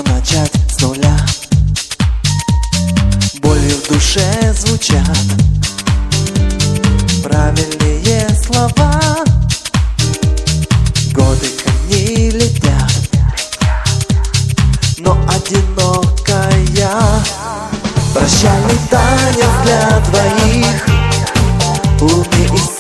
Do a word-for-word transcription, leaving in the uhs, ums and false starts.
начать с нуля. Болью в душе звучат правильные слова. Годы они летят, но одинокая. Прощальный танец для двоих, луны и